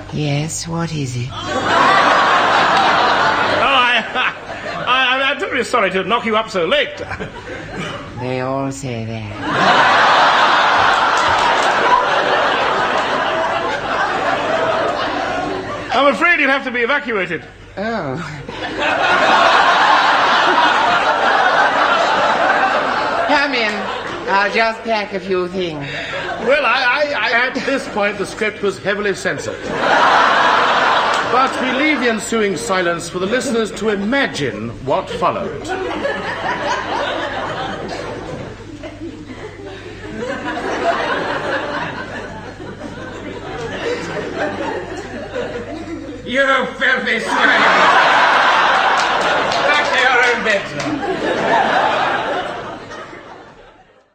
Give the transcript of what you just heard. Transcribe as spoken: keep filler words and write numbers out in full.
Yes, what is it? Oh, I, I, I'm terribly sorry to knock you up so late. They all say that. I'm afraid you'll have to be evacuated. Oh. Come in. I'll just pack a few things. Well, I, I, I... At this point, the script was heavily censored. But we leave the ensuing silence for the listeners to imagine what followed. You filthy slave! Back to your own beds now.